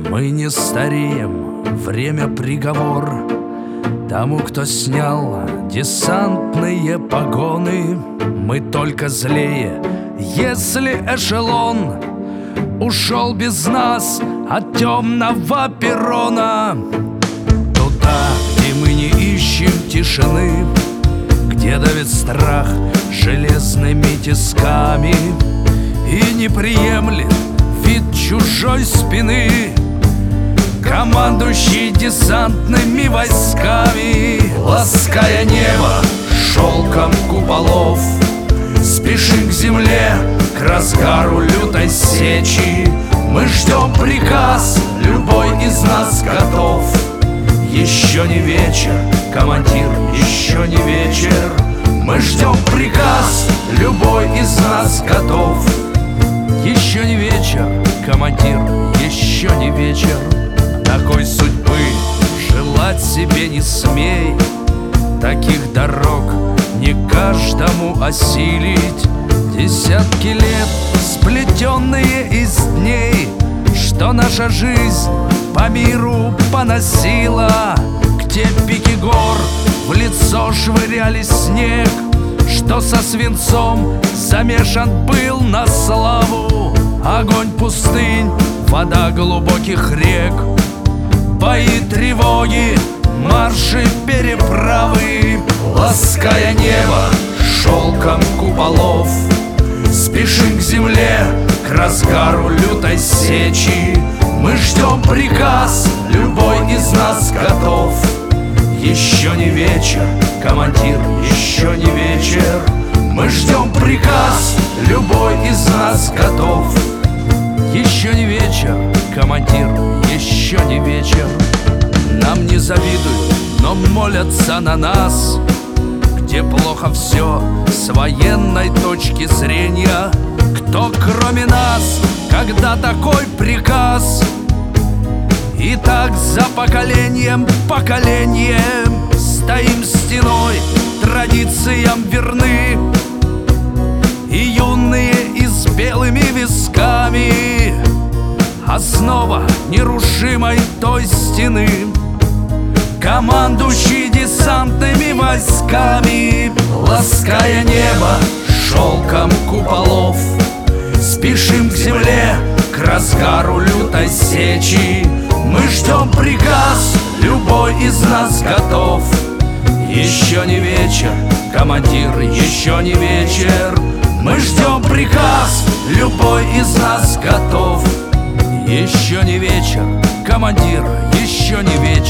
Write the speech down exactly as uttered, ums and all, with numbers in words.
Мы не стареем, время приговор тому, кто снял десантные погоны. Мы только злее, если эшелон ушел без нас от темного перрона. Туда, где мы не ищем тишины, где давит страх железными тисками и не приемлет вид чужой спины командующий десантными войсками. Лаская небо шелком куполов, спешим к земле, к разгару лютой сечи. Мы ждем приказ, любой из нас готов. Еще не вечер, командир, еще не вечер. Мы ждем приказ, любой из нас готов. Еще не вечер, командир, еще не вечер. Такой судьбы желать себе не смей. Таких дорог не каждому осилить. Десятки лет, сплетенные из дней, что наша жизнь по миру поносила. Где пики гор в лицо швыряли снег, что со свинцом замешан был на славу. Огонь пустынь, вода глубоких рек, бои, тревоги, марши, переправы. Лаская небо шелком куполов, спешим к земле, к разгару лютой сечи. Мы ждем приказ, любой из нас готов. Еще не вечер, командир, еще не вечер. Мы ждем приказ, любой из нас готов. Еще не вечер, командир, еще не вечер. Нам не завидуют, но молятся на нас, где плохо все с военной точки зрения. Кто кроме нас, когда такой приказ? И так за поколением, поколением стоим стеной, традициям верны. И юные, и с белыми висками основа нерушимой той стены. Командующий десантными войсками, лаская небо шелком куполов, спешим к земле, к разгару лютой сечи. Мы ждем приказ, любой из нас готов. Еще не вечер, командир, еще не вечер. Мы ждем приказ, любой из нас готов. Еще не вечер, командир, еще не вечер.